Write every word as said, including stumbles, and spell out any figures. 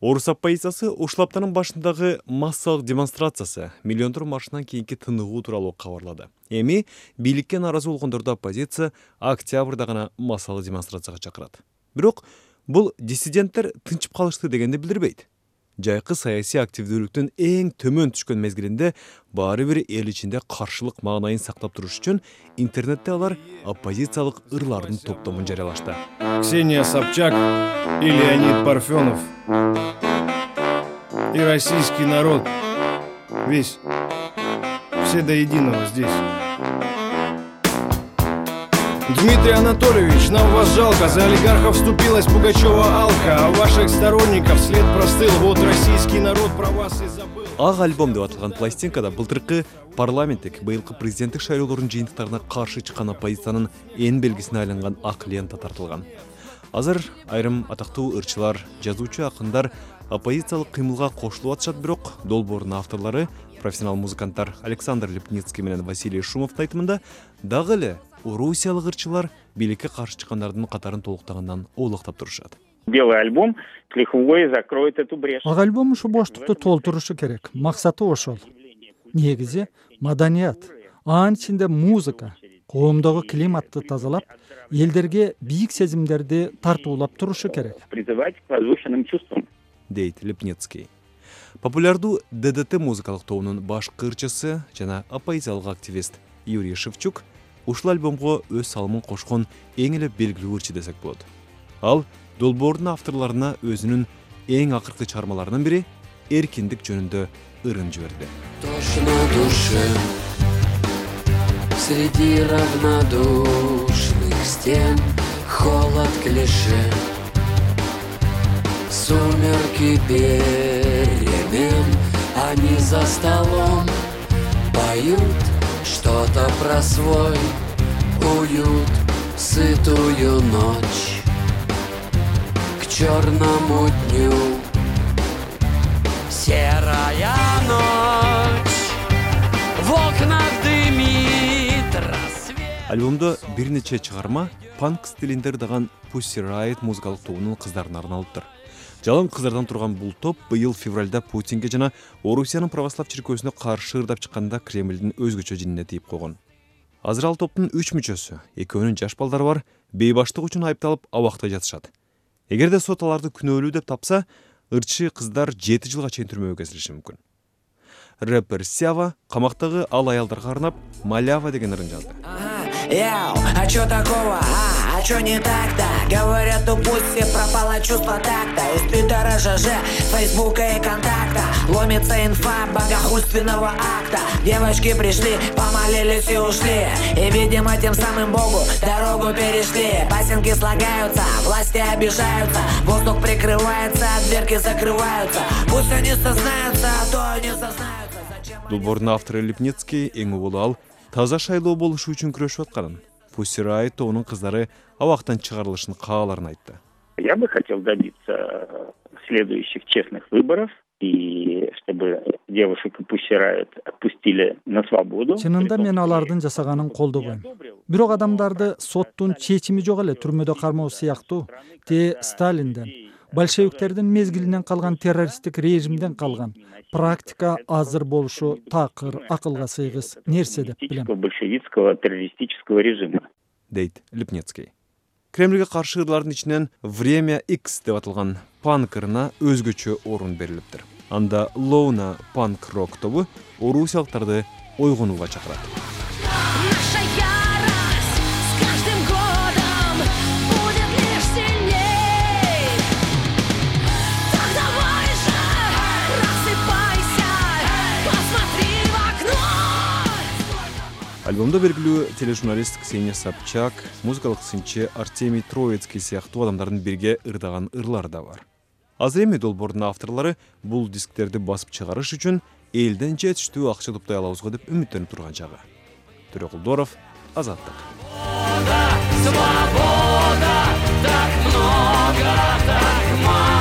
Орус оппозициясы ушул аптанын башындагы массалык демонстрациясы миллиондор маршынан кийинки тыныгуу тууралуу кабарлады. Эми бийликке нааразы болгондорду оппозиция октябрда гана массалык демонстрацияга чакырат. Бирок бул диссиденттер тынчып калышты дегенди билдирбейт. Жайкы саясий активдүүлүктүн эң төмөн түшкөн мезгилинде баары бир эл ичинде каршылык маанайын сактап туруш үчүн интернетте алар оппозициялык ырлардын топтомун жарыялашты. Ксения Собчак и Леонид Парфенов. И российский народ весь. Все до единого здесь. Дмитрий Анатольевич, нам вас жалко. За олигархов вступилась Пугачева Алка, а ваших сторонников след простыл. Вот российский народ про вас и забыл. Ак альбом деп аталган пластинкада былтыркы парламенттик быйылкы президенттик шайлоолордун жыйынтыктарына каршы чыккан оппозициянын эң белгисине айланган ак лента тартылган. Азыр айрым атактуу ырчылар, жазуучу акындар оппозициялык кыймылга кошулуп атышат, бирок долбоордун авторлору профессионал музыканттар Александр Липницкий менен Василий Шумовдун айтымында дагы эле орусиялык ырчылар бийликке каршы чыккандардын катарын толуктагандан оолактап турушат. Белый альбом с лихвой закроет эту брешь. Ак альбом ушу боштукту толтурушу керек. Максаты ошол. Негизи маданият, анын ичинде музыка, коомдогу климатты тазалап, элдерге бийик сезимдерди тартуулап турушу керек. Призывать к возвышенным чувствам. Дейт Липницкий. Популярдуу ДДТ музыкалык тобунун башкы ырчысы жана оппозициялык активист Юрий Шевчук ушул альбомго өз салымын кошкон эң эле белгилүү ырчы десек болот. Ал долбоордун авторлоруна өзүнүн эң акыркы чыгармаларынын бири эркиндик жөнүндө ырын жиберди. Тошно душим среди равнодушных стен, холод клише, сумерки перемен, они за столом поют что-то про свой уют, сытую ночь к черному дню. Серая ночь в окнах дымит рассвет. Альбомдо бир нече чыгарма панк стилинде ырдаган Pussy Riot музыкалык тобунун кыздарына арналыптыр. Жалаң кыздардан турган бул топ быйыл февралда Путинге жана Орусиянын православ чиркөөсүнө каршы ырдап чыкканда Кремлдин өзгөчө жинине тийип койгон. Азыр ал топтун үч мүчөсү, экөөнүн жаш балдары бар, бейбаштык үчүн айыпталып абакта жатышат. Эгерде сот аларды күнөөлүү деп тапса, ырчы кыздар жети жылга чейин түрмөгө кесилиши мүмкүн. Рэпер Сява камактагы ал аялдарга арнап Малява деген ырын жазды. Яу, а чё такого, а, а чё не так-то? Говорят, у Пусси пропало чувство такта. Из Твиттера, ЖЖ, Фейсбука и Контакта ломится инфа богохульственного акта. Девочки пришли, помолились и ушли, и, видимо, тем самым Богу дорогу перешли. Пасенки слагаются, власти обижаются, воздух прикрывается, дверки закрываются. Пусть они сознаются, а то они сознаются. Долбоордун автору Липницкий эң убулу ал таза шайлоо болушу үчүн күрөшүп атканын, Pussy Riot тобунун кыздары абактан чыгарылышын кааларын айтты. Я бы хотел добиться следующих честных выборов, и чтобы девушек и Pussy Riot отпустили на свободу. Чынында мен алардын жасаганын колдобойм. Бирок адамдарды соттун чечими жок эле түрмөдө кармоо сыяктуу, те Сталинден, большевиктердин мезгилинен калган террористтик режимден калган практика азыр болушу такыр, акылга сыйгыс нерсе деп билем. Большевистского террористического режима. Дейт Липницкий. Кремльге каршы ырлардын ичинен Время X деп аталган панк ырына өзгөчө орун берилиптир. Анда Лоуна панк-рок тобу орусиялыктарды ойгонууга чакырат. Альбомдо белгилүү тележурналист Ксения Собчак, музыкалык сынчы Артемий Троицкий сыяктуу адамдардын бирге ырдаган ырлары да бар. Азыр эми долбоордун авторлору бул дисктерди басып чыгарыш үчүн элден жетиштүү акча топтой алабызго деп үмүттөнүп турган чагы. Төрөкулдоров, Азаттык. Свобода, так много, так мало.